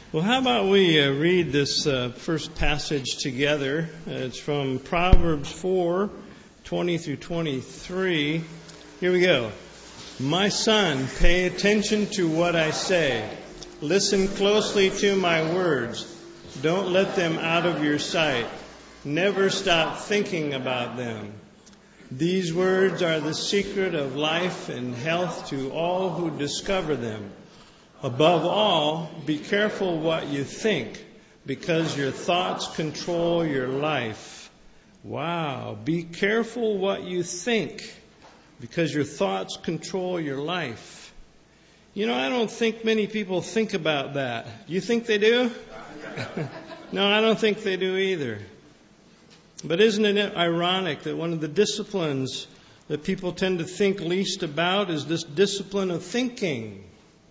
Well, how about we read this first passage together? It's from Proverbs 4:20 through 23. Here we go. My son, pay attention to what I say. Listen closely to my words. Don't let them out of your sight. Never stop thinking about them. These words are the secret of life and health to all who discover them. Above all, be careful what you think, because your thoughts control your life. Wow. Be careful what you think, because your thoughts control your life. You know, I don't think many people think about that. You think they do? No, I don't think they do either. But isn't it ironic that one of the disciplines that people tend to think least about is this discipline of thinking?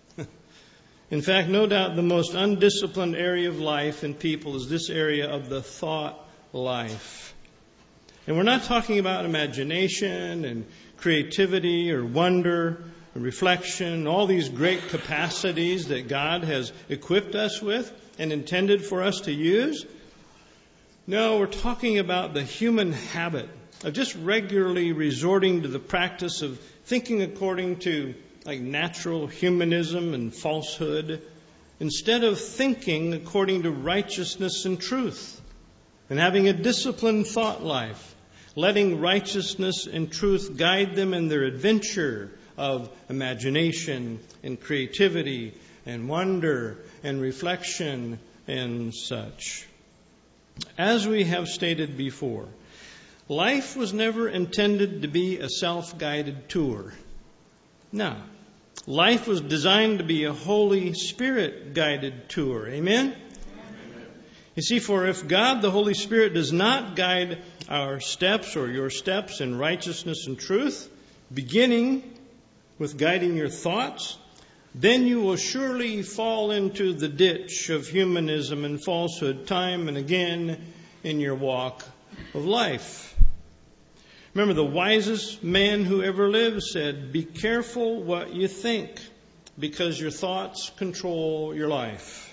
In fact, no doubt the most undisciplined area of life in people is this area of the thought life. And we're not talking about imagination and creativity or wonder and reflection, all these great capacities that God has equipped us with and intended for us to use. No, we're talking about the human habit of just regularly resorting to the practice of thinking according to like natural humanism and falsehood, instead of thinking according to righteousness and truth, and having a disciplined thought life, letting righteousness and truth guide them in their adventure of imagination and creativity and wonder and reflection and such. As we have stated before, life was never intended to be a self-guided tour. No. Life was designed to be a Holy Spirit-guided tour. Amen? Amen? You see, for if God, the Holy Spirit, does not guide our steps or your steps in righteousness and truth, beginning with guiding your thoughts, then you will surely fall into the ditch of humanism and falsehood time and again in your walk of life. Remember, the wisest man who ever lived said, be careful what you think, because your thoughts control your life.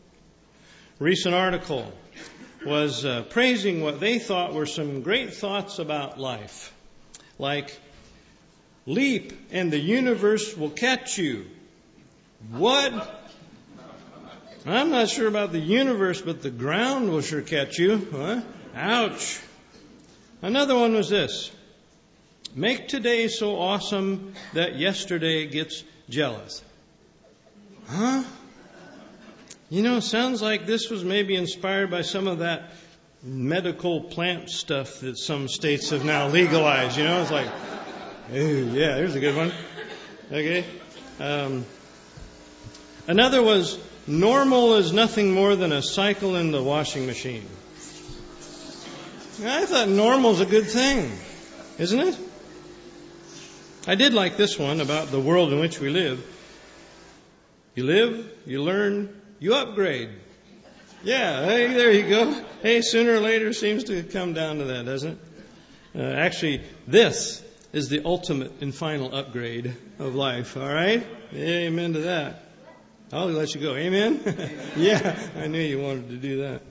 A recent article was praising what they thought were some great thoughts about life. Like, leap and the universe will catch you. What? I'm not sure about the universe, but the ground will sure catch you. Huh? Ouch. Another one was this. Make today so awesome that yesterday gets jealous. Huh? You know, it sounds like this was maybe inspired by some of that medical plant stuff that some states have now legalized. You know, it's like, ooh, yeah, there's a good one. Okay. Another was, normal is nothing more than a cycle in the washing machine. I thought normal's a good thing, isn't it? I did like this one about the world in which we live. You live, you learn, you upgrade. Yeah, hey, there you go. Hey, sooner or later seems to come down to that, doesn't it? Actually, this is the ultimate and final upgrade of life, all right? Amen to that. I'll let you go. Amen? Yeah, I knew you wanted to do that.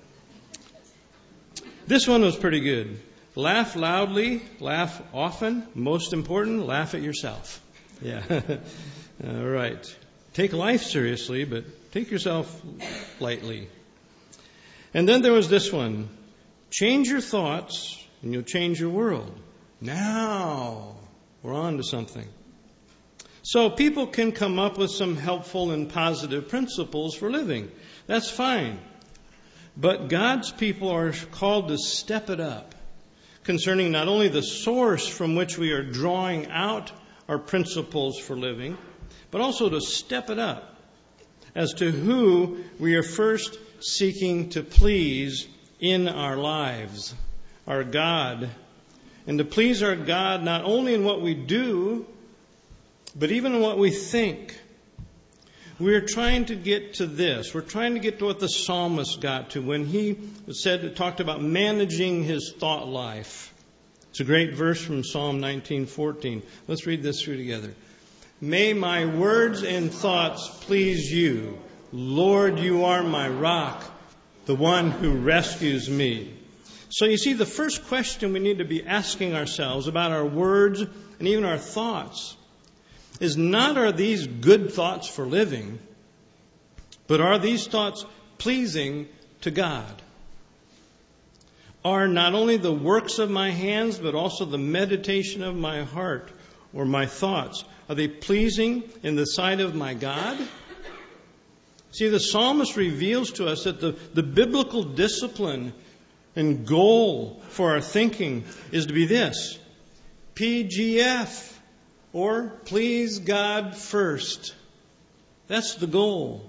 This one was pretty good. Laugh loudly, laugh often. Most important, laugh at yourself. Yeah. All right. Take life seriously, but take yourself lightly. And then there was this one. Change your thoughts and you'll change your world. Now we're on to something. So people can come up with some helpful and positive principles for living. That's fine. But God's people are called to step it up concerning not only the source from which we are drawing out our principles for living, but also to step it up as to who we are first seeking to please in our lives, our God. And to please our God not only in what we do, but even in what we think. We're trying to get to this. We're trying to get to what the psalmist got to when he talked about managing his thought life. It's a great verse from Psalm 19:14. Let's read this through together. May my words and thoughts please you, Lord, you are my rock, the one who rescues me. So you see, the first question we need to be asking ourselves about our words and even our thoughts is not, are these good thoughts for living, but are these thoughts pleasing to God? Are not only the works of my hands, but also the meditation of my heart or my thoughts, are they pleasing in the sight of my God? See, the psalmist reveals to us that the biblical discipline and goal for our thinking is to be this: PGF, or please God first. That's the goal.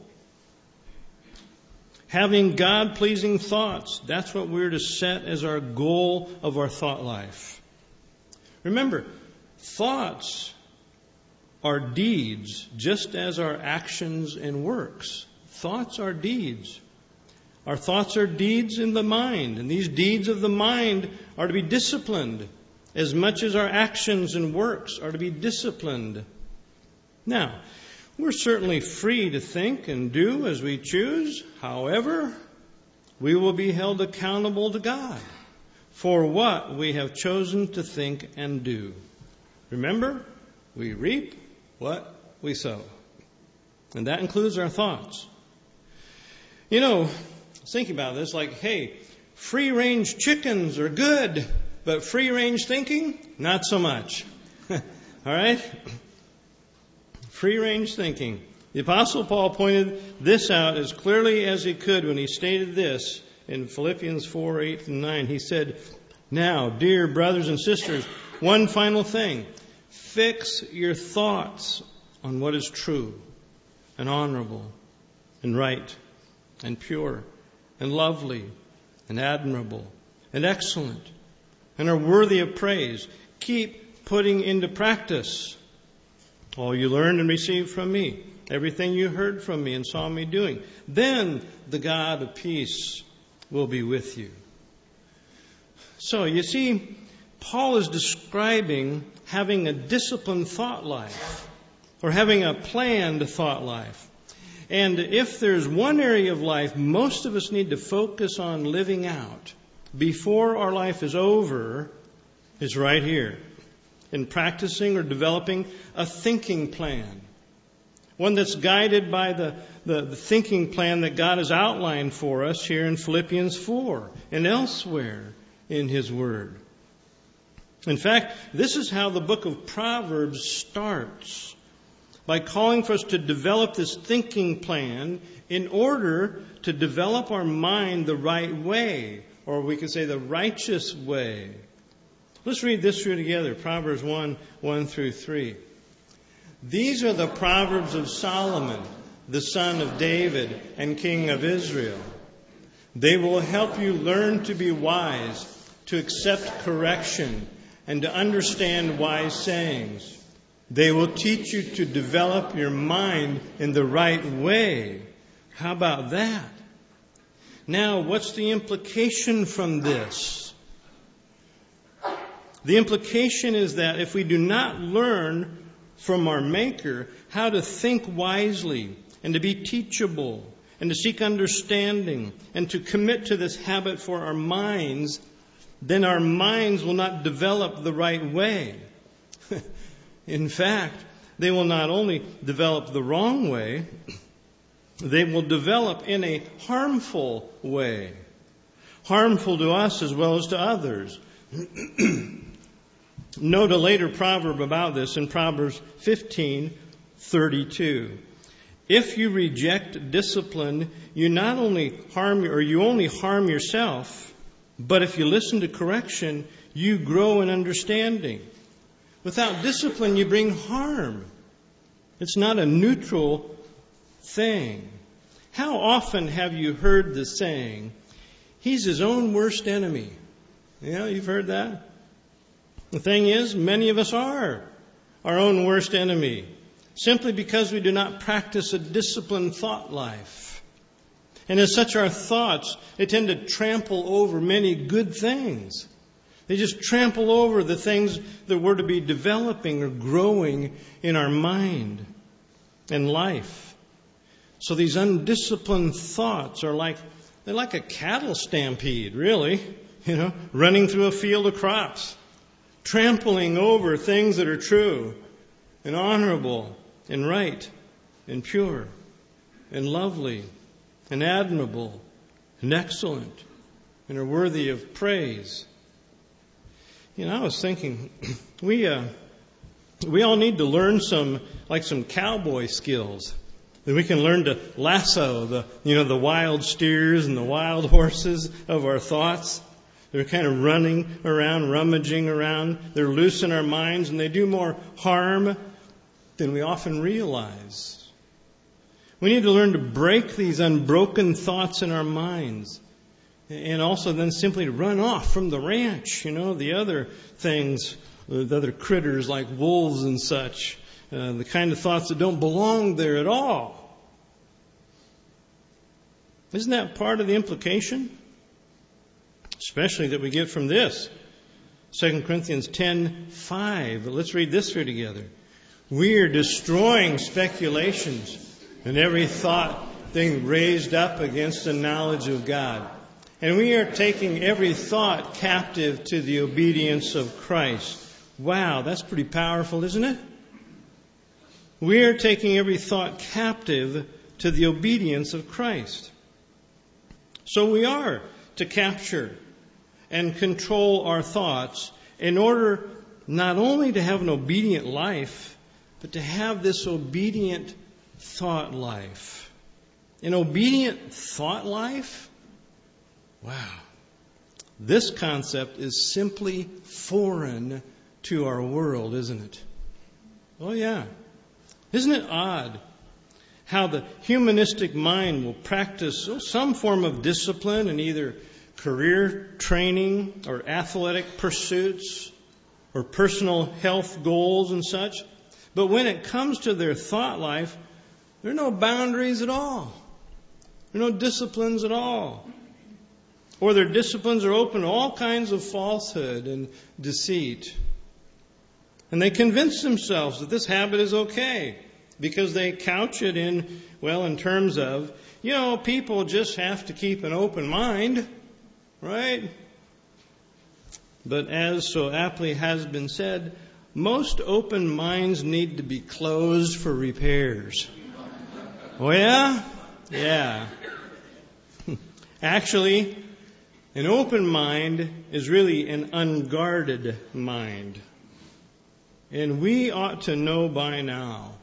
Having God-pleasing thoughts, that's what we're to set as our goal of our thought life. Remember, thoughts are deeds just as our actions and works. Thoughts are deeds. Our thoughts are deeds in the mind, and these deeds of the mind are to be disciplined as much as our actions and works are to be disciplined. Now, we're certainly free to think and do as we choose. However, we will be held accountable to God for what we have chosen to think and do. Remember, we reap what we sow. And that includes our thoughts. You know, thinking about this, like, hey, free-range chickens are good, but free-range thinking, not so much. All right? Free-range thinking. The Apostle Paul pointed this out as clearly as he could when he stated this in Philippians 4:8-9. He said, "Now, dear brothers and sisters, one final thing. Fix your thoughts on what is true and honorable and right and pure and lovely and admirable and excellent and are worthy of praise. Keep putting into practice all you learned and received from me, everything you heard from me and saw me doing. Then the God of peace will be with you." So, you see, Paul is describing having a disciplined thought life, or having a planned thought life. And if there's one area of life most of us need to focus on living out before our life is over, it's right here, in practicing or developing a thinking plan. One that's guided by the thinking plan that God has outlined for us here in Philippians 4 and elsewhere in His Word. In fact, this is how the book of Proverbs starts, by calling for us to develop this thinking plan in order to develop our mind the right way, or we could say the righteous way. Let's read this through together, Proverbs 1:1-3. "These are the Proverbs of Solomon, the son of David and king of Israel. They will help you learn to be wise, to accept correction, and to understand wise sayings. They will teach you to develop your mind in the right way." How about that? Now, what's the implication from this? The implication is that if we do not learn from our Maker how to think wisely and to be teachable and to seek understanding and to commit to this habit for our minds, then our minds will not develop the right way. In fact, they will not only develop the wrong way, they will develop in a harmful way. Harmful to us as well as to others. Note a later proverb about this in Proverbs 15:32. "If you reject discipline, you only harm yourself, but if you listen to correction, you grow in understanding." Without discipline, you bring harm. It's not a neutral thing. How often have you heard the saying, "He's his own worst enemy"? Yeah, you've heard that? The thing is, many of us are our own worst enemy, simply because we do not practice a disciplined thought life. And as such, our thoughts, they tend to trample over many good things. They just trample over the things that we're to be developing or growing in our mind and life. So these undisciplined thoughts are they're like a cattle stampede, really, running through a field of crops, trampling over things that are true and honorable and right and pure and lovely and admirable and excellent and are worthy of praise. I was thinking, we all need to learn some cowboy skills. That we can learn to lasso the wild steers and the wild horses of our thoughts. They're kind of running around, rummaging around. They're loose in our minds, and they do more harm than we often realize. We need to learn to break these unbroken thoughts in our minds. And also then simply to run off from the ranch, the other things, the other critters like wolves and such. The kind of thoughts that don't belong there at all. Isn't that part of the implication? Especially that we get from this. 2 Corinthians 10:5. Let's read this through together. We are destroying speculations and every thought thing raised up against the knowledge of God. And we are taking every thought captive to the obedience of Christ. Wow, that's pretty powerful, isn't it? We are taking every thought captive to the obedience of Christ. So we are to capture and control our thoughts in order not only to have an obedient life, but to have this obedient thought life. An obedient thought life? Wow. This concept is simply foreign to our world, isn't it? Oh, yeah. Isn't it odd how the humanistic mind will practice some form of discipline in either career training or athletic pursuits or personal health goals and such, but when it comes to their thought life, there are no boundaries at all. There are no disciplines at all. Or their disciplines are open to all kinds of falsehood and deceit. And they convince themselves that this habit is okay because they couch it in terms of, people just have to keep an open mind, right? But as so aptly has been said, most open minds need to be closed for repairs. Oh, yeah? Yeah. Actually, an open mind is really an unguarded mind. And we ought to know by now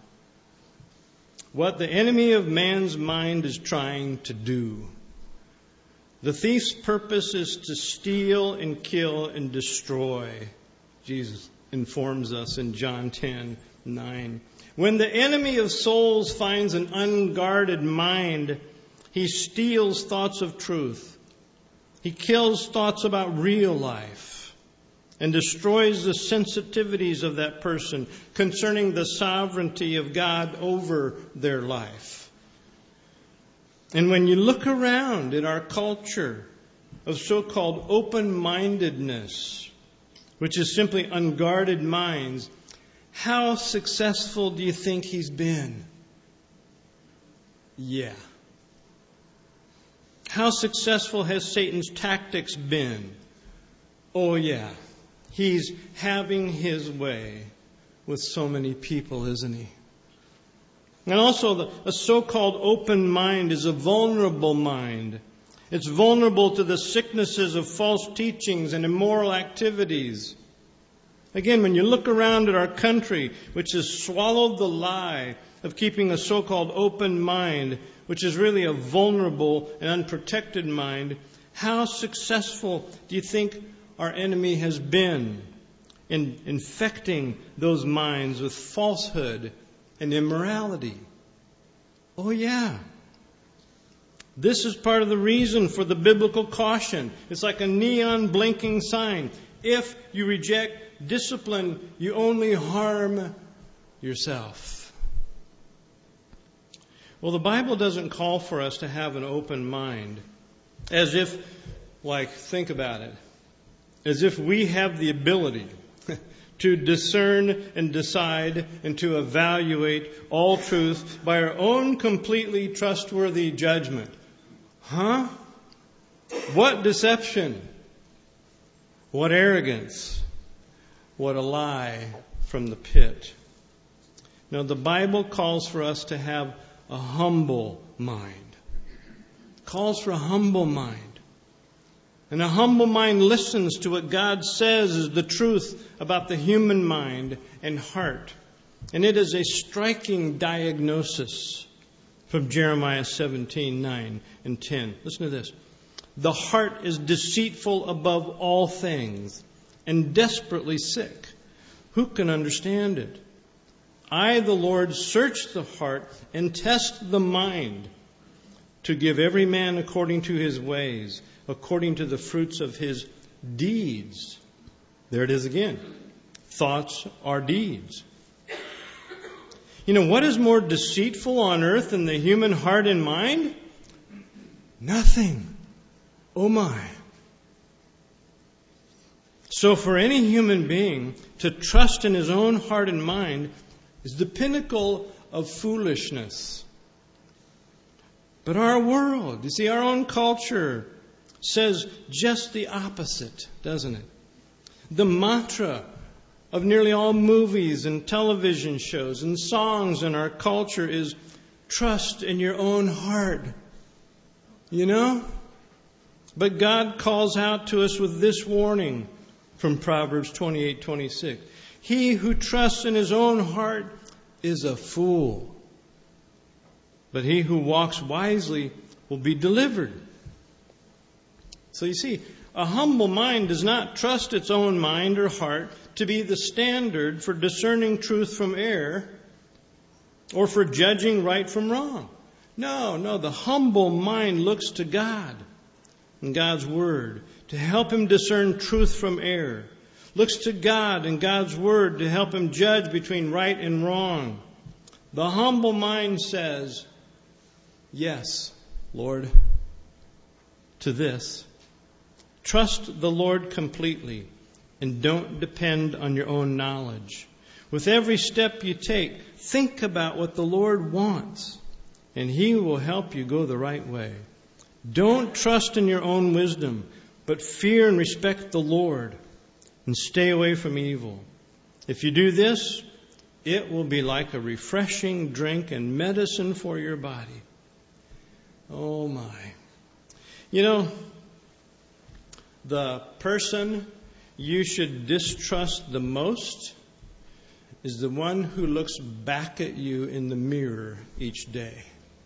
what the enemy of man's mind is trying to do. The thief's purpose is to steal and kill and destroy. Jesus informs us in John 10:9. When the enemy of souls finds an unguarded mind, he steals thoughts of truth. He kills thoughts about real life and destroys the sensitivities of that person concerning the sovereignty of God over their life. And when you look around at our culture of so-called open-mindedness, which is simply unguarded minds, how successful do you think he's been? Yeah. How successful has Satan's tactics been? Oh, yeah. He's having his way with so many people, isn't he? And also, a so-called open mind is a vulnerable mind. It's vulnerable to the sicknesses of false teachings and immoral activities. Again, when you look around at our country, which has swallowed the lie of keeping a so-called open mind, which is really a vulnerable and unprotected mind, how successful do you think our enemy has been in infecting those minds with falsehood and immorality? Oh, yeah. This is part of the reason for the biblical caution. It's like a neon blinking sign. If you reject discipline, you only harm yourself. Well, the Bible doesn't call for us to have an open mind. As if, think about it, as if we have the ability to discern and decide and to evaluate all truth by our own completely trustworthy judgment. Huh? What deception? What arrogance? What a lie from the pit. Now, the Bible calls for us to have a humble mind. It calls for a humble mind. And a humble mind listens to what God says is the truth about the human mind and heart. And it is a striking diagnosis from Jeremiah 17:9 and 10. Listen to this. The heart is deceitful above all things and desperately sick. Who can understand it? I, the Lord, search the heart and test the mind to give every man according to his ways, according to the fruits of his deeds. There it is again. Thoughts are deeds. You know, what is more deceitful on earth than the human heart and mind? Nothing. Oh my. So for any human being to trust in his own heart and mind is the pinnacle of foolishness. But our world, you see, our own culture says just the opposite, doesn't it? The mantra of nearly all movies and television shows and songs in our culture is trust in your own heart. You know? But God calls out to us with this warning from Proverbs 28:26. He who trusts in his own heart is a fool. But he who walks wisely will be delivered. So you see, a humble mind does not trust its own mind or heart to be the standard for discerning truth from error or for judging right from wrong. No, the humble mind looks to God and God's Word to help him discern truth from error. Looks to God and God's Word to help him judge between right and wrong. The humble mind says, yes, Lord, to this. Trust the Lord completely and don't depend on your own knowledge. With every step you take, think about what the Lord wants and He will help you go the right way. Don't trust in your own wisdom, but fear and respect the Lord and stay away from evil. If you do this, it will be like a refreshing drink and medicine for your body. Oh my. You know, the person you should distrust the most is the one who looks back at you in the mirror each day.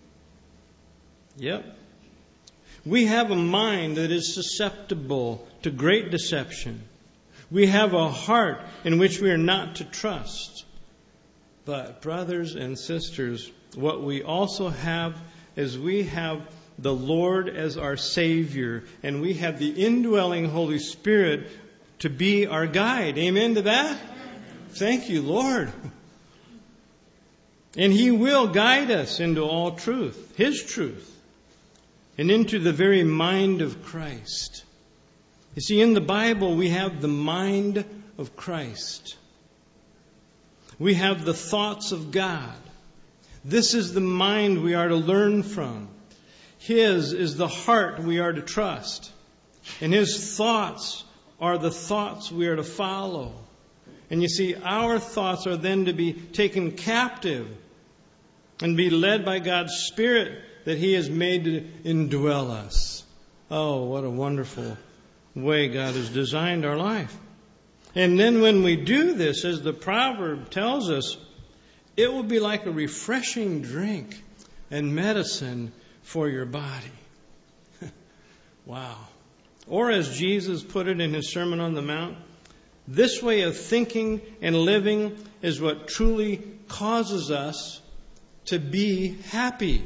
Yep. We have a mind that is susceptible to great deception. We have a heart in which we are not to trust. But brothers and sisters, what we also have is we have the Lord as our Savior, and we have the indwelling Holy Spirit to be our guide. Amen to that? Thank you, Lord. And He will guide us into all truth, His truth, and into the very mind of Christ. You see, in the Bible, we have the mind of Christ. We have the thoughts of God. This is the mind we are to learn from. His is the heart we are to trust. And His thoughts are the thoughts we are to follow. And you see, our thoughts are then to be taken captive and be led by God's Spirit that He has made to indwell us. Oh, what a wonderful way God has designed our life. And then when we do this, as the proverb tells us, it will be like a refreshing drink and medicine for your body. Wow. Or as Jesus put it in His Sermon on the Mount, this way of thinking and living is what truly causes us to be happy.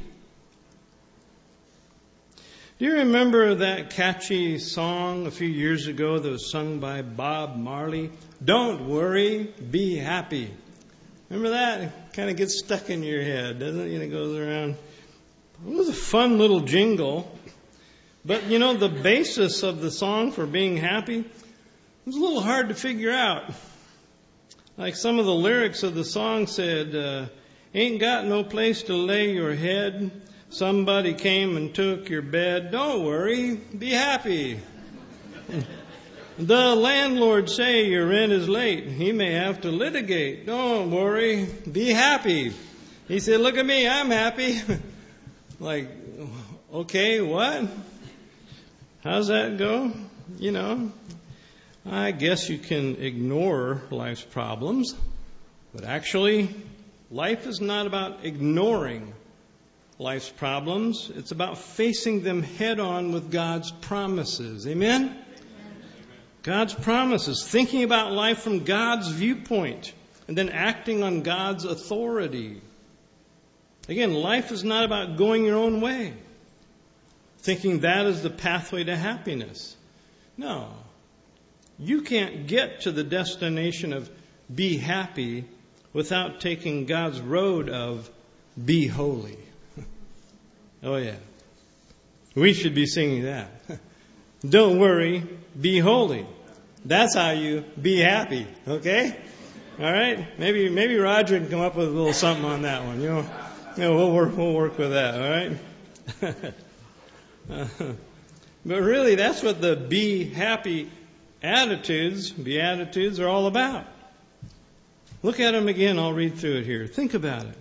Do you remember that catchy song a few years ago that was sung by Bob Marley? Don't worry, be happy. Remember that? It kind of gets stuck in your head, doesn't it? It goes around. It was a fun little jingle. But, the basis of the song for being happy was a little hard to figure out. Like some of the lyrics of the song said, ain't got no place to lay your head. Somebody came and took your bed. Don't worry, be happy. The landlord say your rent is late. He may have to litigate. Don't worry, be happy. He said, look at me, I'm happy. Like, okay, what? How's that go? You know, I guess you can ignore life's problems, but actually, life is not about ignoring life's problems. It's about facing them head on with God's promises. Amen? God's promises, thinking about life from God's viewpoint, and then acting on God's authority. Again, life is not about going your own way, thinking that is the pathway to happiness. No. You can't get to the destination of be happy without taking God's road of be holy. Oh yeah. We should be singing that. Don't worry, be holy. That's how you be happy, okay? All right? Maybe Roger can come up with a little something on that one. You know, we'll work with that, all right? But really, that's what the be happy Beatitudes are all about. Look at them again. I'll read through it here. Think about it.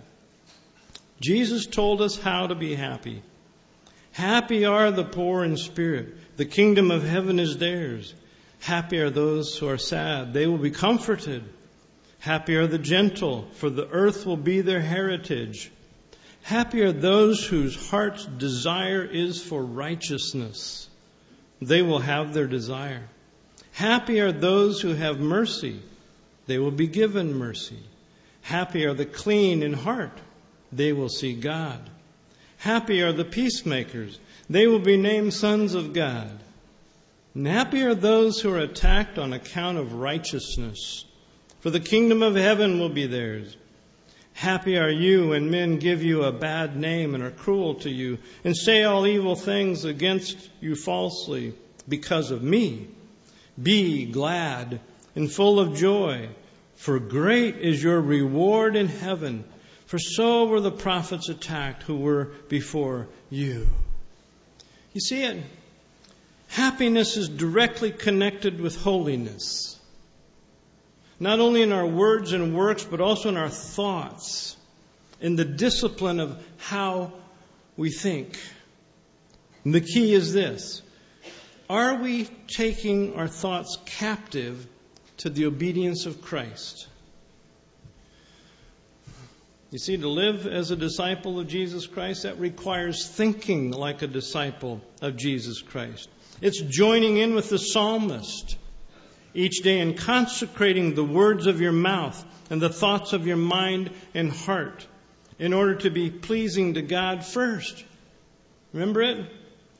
Jesus told us how to be happy. Happy are the poor in spirit. The kingdom of heaven is theirs. Happy are those who are sad. They will be comforted. Happy are the gentle, for the earth will be their heritage. Happy are those whose heart's desire is for righteousness. They will have their desire. Happy are those who have mercy. They will be given mercy. Happy are the clean in heart. They will see God. Happy are the peacemakers. They will be named sons of God. And happy are those who are attacked on account of righteousness, for the kingdom of heaven will be theirs. Happy are you when men give you a bad name and are cruel to you and say all evil things against you falsely because of me. Be glad and full of joy, for great is your reward in heaven. For so were the prophets attacked who were before you. You see it? Happiness is directly connected with holiness. Not only in our words and works, but also in our thoughts, in the discipline of how we think. And the key is this. Are we taking our thoughts captive to the obedience of Christ? You see, to live as a disciple of Jesus Christ, that requires thinking like a disciple of Jesus Christ. It's joining in with the psalmist each day and consecrating the words of your mouth and the thoughts of your mind and heart in order to be pleasing to God first. Remember it?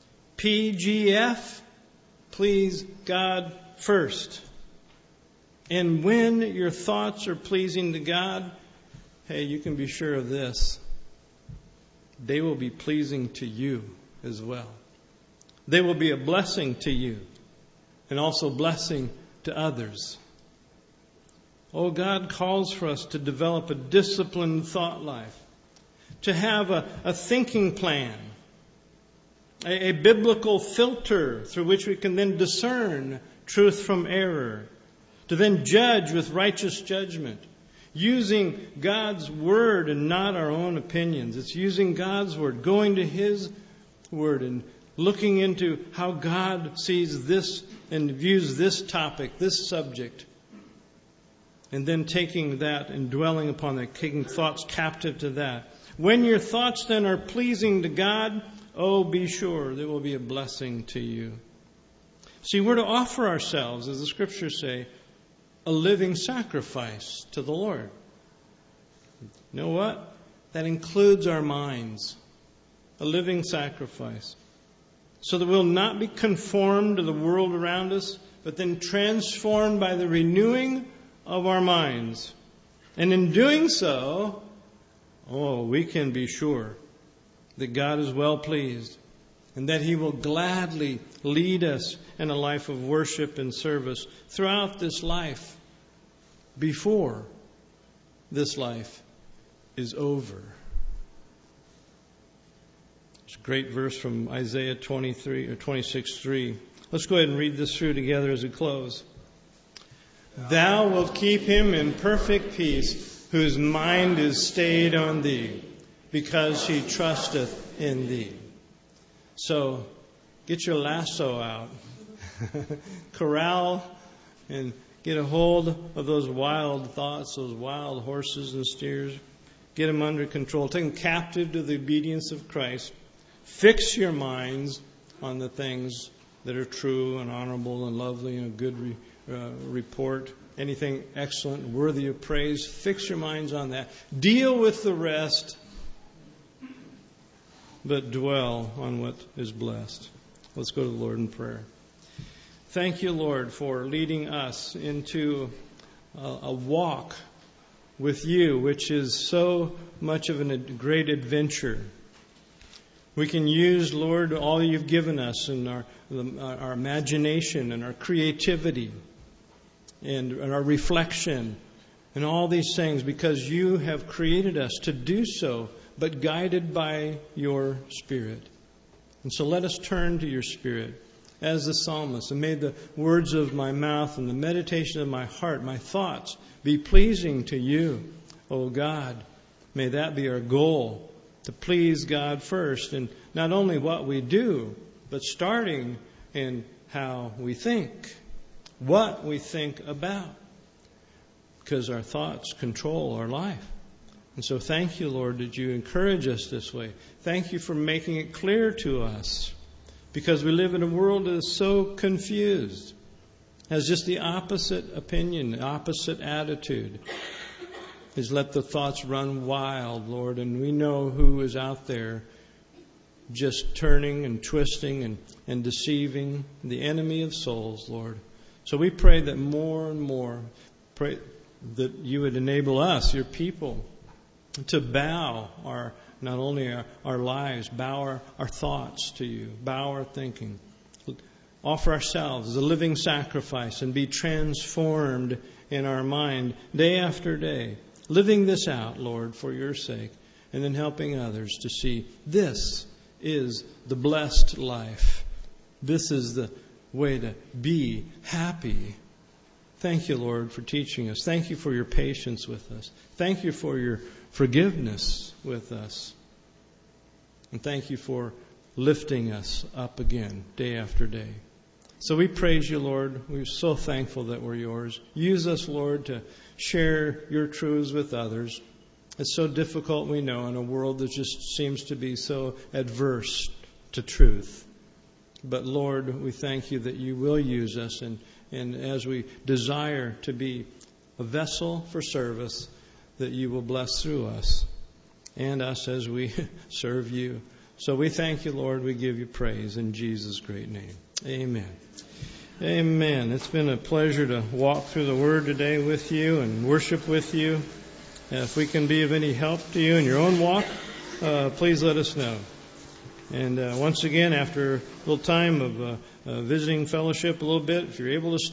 PGF, please God first. And when your thoughts are pleasing to God, hey, you can be sure of this. They will be pleasing to you as well. They will be a blessing to you and also blessing to others. Oh, God calls for us to develop a disciplined thought life, to have a thinking plan, a biblical filter through which we can then discern truth from error, to then judge with righteous judgment, using God's Word and not our own opinions. It's using God's Word, going to His Word and looking into how God sees this and views this topic, this subject, and then taking that and dwelling upon that, taking thoughts captive to that. When your thoughts then are pleasing to God, oh, be sure there will be a blessing to you. See, we're to offer ourselves, as the Scriptures say, a living sacrifice to the Lord. You know what? That includes our minds. A living sacrifice. So that we'll not be conformed to the world around us, but then transformed by the renewing of our minds. And in doing so, we can be sure that God is well pleased and that He will gladly lead us in a life of worship and service throughout this life. before this life is over. It's a great verse from Isaiah 26:3. Let's go ahead and read this through together as we close. Thou wilt keep him in perfect peace, whose mind is stayed on thee, because he trusteth in thee. So, get your lasso out. Corral and get a hold of those wild thoughts, those wild horses and steers. Get them under control. Take them captive to the obedience of Christ. Fix your minds on the things that are true and honorable and lovely and a good report. Anything excellent, worthy of praise. Fix your minds on that. Deal with the rest, but dwell on what is blessed. Let's go to the Lord in prayer. Thank you, Lord, for leading us into a walk with you, which is so much of a great adventure. We can use, Lord, all you've given us in our imagination and our creativity and our reflection and all these things because you have created us to do so, but guided by your Spirit. And so let us turn to your Spirit as the psalmist, and may the words of my mouth and the meditation of my heart, my thoughts, be pleasing to you, O God. May that be our goal, to please God first, and not only what we do, but starting in how we think, what we think about, because our thoughts control our life. And so thank you, Lord, that you encourage us this way. Thank you for making it clear to us, because we live in a world that is so confused, has just the opposite opinion, the opposite attitude. Is let the thoughts run wild, Lord, and we know who is out there just turning and twisting and deceiving, the enemy of souls, Lord. So we pray that more and more, pray that you would enable us, your people, to bow not only our lives, bow our thoughts to you, bow our thinking, offer ourselves as a living sacrifice and be transformed in our mind day after day, living this out, Lord, for your sake, and then helping others to see this is the blessed life. This is the way to be happy. Thank you, Lord, for teaching us. Thank you for your patience with us. Thank you for your forgiveness with us. And thank you for lifting us up again day after day. So we praise you, Lord. We're so thankful that we're yours. Use us, Lord, to share your truths with others. It's so difficult, we know, in a world that just seems to be so adverse to truth. But Lord, we thank you that you will use us, and as we desire to be a vessel for service, that you will bless through us and us as we serve you. So we thank you, Lord. We give you praise in Jesus' great name. Amen. Amen. It's been a pleasure to walk through the Word today with you and worship with you. If we can be of any help to you in your own walk, please let us know. And once again, after a little time of visiting fellowship a little bit, if you're able to